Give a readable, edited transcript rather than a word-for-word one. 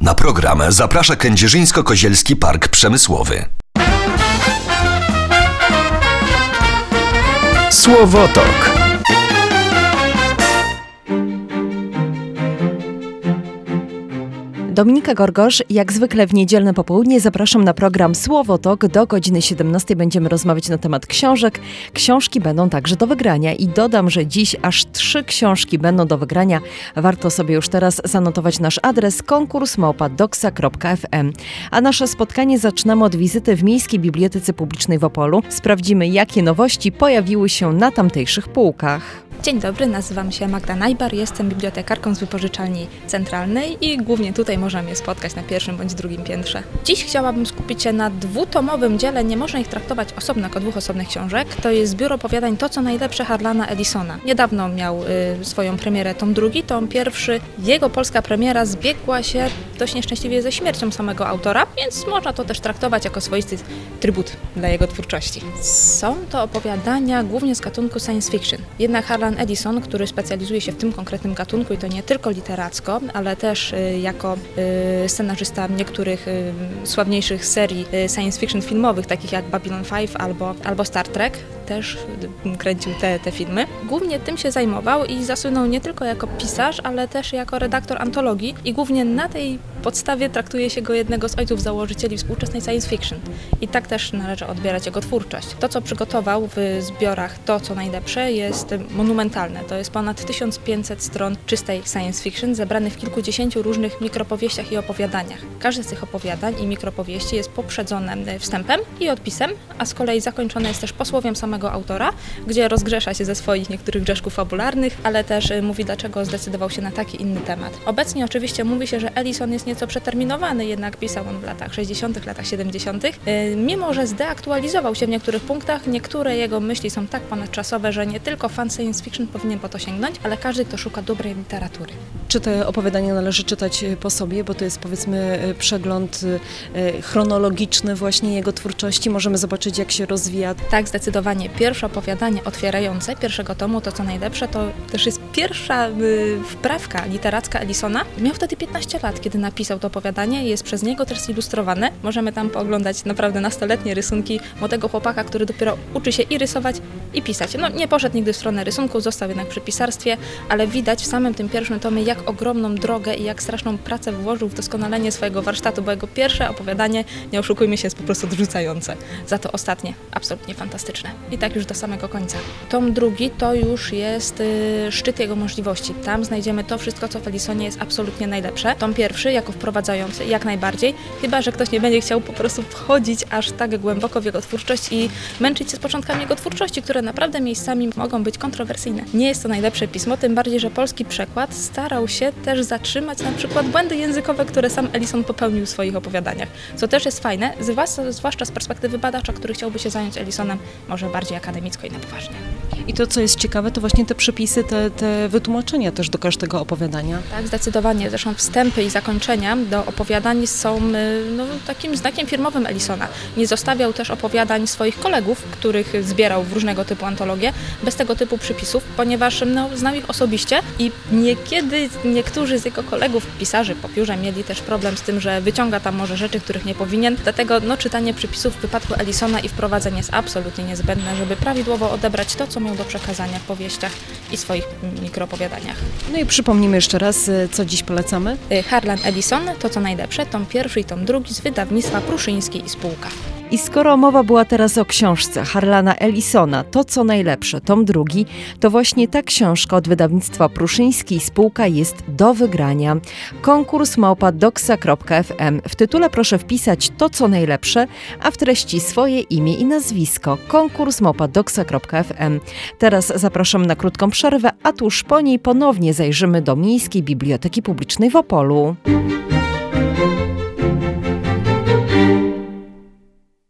Na program zaprasza Kędzierzyńsko-Kozielski Park Przemysłowy. Słowotok. Dominika Gorgosz, jak zwykle w niedzielne popołudnie zapraszam na program Słowotok. Do godziny 17 będziemy rozmawiać na temat książek. Książki będą także do wygrania i dodam, że dziś aż 3 książki będą do wygrania. Warto sobie już teraz zanotować nasz adres konkurs@doxa.fm. A nasze spotkanie zaczynamy od wizyty w Miejskiej Bibliotece Publicznej w Opolu. Sprawdzimy, jakie nowości pojawiły się na tamtejszych półkach. Dzień dobry, nazywam się Magda Najbar, jestem bibliotekarką z Wypożyczalni Centralnej i głównie tutaj można mnie spotkać na pierwszym bądź drugim piętrze. Dziś chciałabym skupić się na 2-tomowym dziele, nie można ich traktować osobno jako 2 osobnych książek. To jest zbiór opowiadań To, co najlepsze Harlana Ellisona. Niedawno miał swoją premierę tom 2, tom 1. Jego polska premiera zbiegła się dość nieszczęśliwie ze śmiercią samego autora, więc można to też traktować jako swoisty trybut dla jego twórczości. Są to opowiadania głównie z gatunku science fiction. Jednak Harlan Ellison, który specjalizuje się w tym konkretnym gatunku i to nie tylko literacko, ale też jako scenarzysta niektórych sławniejszych serii science fiction filmowych, takich jak Babylon 5 albo Star Trek, też kręcił te filmy. Głównie tym się zajmował i zasłynął nie tylko jako pisarz, ale też jako redaktor antologii i głównie na tej podstawie traktuje się go jednego z ojców założycieli współczesnej science fiction. I tak też należy odbierać jego twórczość. To, co przygotował w zbiorach To, co najlepsze, jest monumentalne. To jest ponad 1500 stron czystej science fiction, zebranych w kilkudziesięciu różnych mikropowieściach i opowiadaniach. Każde z tych opowiadań i mikropowieści jest poprzedzone wstępem i odpisem, a z kolei zakończone jest też posłowiem samego autora, gdzie rozgrzesza się ze swoich niektórych grzeszków fabularnych, ale też mówi, dlaczego zdecydował się na taki inny temat. Obecnie oczywiście mówi się, że Ellison jest nieco przeterminowany, jednak pisał on w latach 60., latach 70., mimo że zdeaktualizował się w niektórych punktach, niektóre jego myśli są tak ponadczasowe, że nie tylko fan science fiction powinien po to sięgnąć, ale każdy, kto szuka dobrej literatury. Czy te opowiadania należy czytać po sobie, bo to jest, powiedzmy, przegląd chronologiczny właśnie jego twórczości? Możemy zobaczyć, jak się rozwija. Tak, zdecydowanie. Pierwsze opowiadanie otwierające pierwszego tomu, To, co najlepsze, to też jest pierwsza wprawka literacka Ellisona. Miał wtedy 15 lat, kiedy napisał to opowiadanie. Jest przez niego też zilustrowane. Możemy tam pooglądać naprawdę nastoletnie rysunki młodego chłopaka, który dopiero uczy się i rysować, i pisać. No, nie poszedł nigdy w stronę rysunku, został jednak przy pisarstwie, ale widać w samym tym pierwszym tomie, jak ogromną drogę i jak straszną pracę włożył w doskonalenie swojego warsztatu, bo jego pierwsze opowiadanie, nie oszukujmy się, jest po prostu odrzucające. Za to ostatnie absolutnie fantastyczne. I tak już do samego końca. Tom 2 to już jest szczyt jego możliwości. Tam znajdziemy to wszystko, co w Ellisonie jest absolutnie najlepsze. Tom 1 jako wprowadzający, jak najbardziej, chyba że ktoś nie będzie chciał po prostu wchodzić aż tak głęboko w jego twórczość i męczyć się z początkami jego twórczości, które naprawdę miejscami mogą być kontrowersyjne. Nie jest to najlepsze pismo, tym bardziej, że polski przekład starał się też zatrzymać na przykład błędy językowe, które sam Ellison popełnił w swoich opowiadaniach, co też jest fajne, zwłaszcza z perspektywy badacza, który chciałby się zająć Ellisonem może bardziej akademicko i na poważnie. I to, co jest ciekawe, to właśnie te przepisy, te wytłumaczenia też do każdego opowiadania. Tak, zdecydowanie. Zresztą wstępy i zakończenia do opowiadań są takim znakiem firmowym Ellisona. Nie zostawiał też opowiadań swoich kolegów, których zbierał w różnego typu antologie, bez tego typu przypisów, ponieważ znał ich osobiście i niekiedy niektórzy z jego kolegów, pisarzy po piórze, mieli też problem z tym, że wyciąga tam może rzeczy, których nie powinien. Dlatego czytanie przypisów w wypadku Ellisona i wprowadzenie jest absolutnie niezbędne, żeby prawidłowo odebrać to, co miał do przekazania w powieściach i swoich mikropowiadaniach. No i przypomnijmy jeszcze raz, co dziś polecamy. Harlan Ellison, To, co najlepsze, tom 1 i tom 2 z wydawnictwa Pruszyński i Spółka. I skoro mowa była teraz o książce Harlana Ellisona, To, co najlepsze, tom 2, to właśnie ta książka od wydawnictwa Pruszyński i Spółka jest do wygrania. konkurs@doxa.fm. W tytule proszę wpisać To, co najlepsze, a w treści swoje imię i nazwisko. konkurs@doxa.fm. Teraz zapraszam na krótką przerwę, a tuż po niej ponownie zajrzymy do Miejskiej Biblioteki Publicznej w Opolu.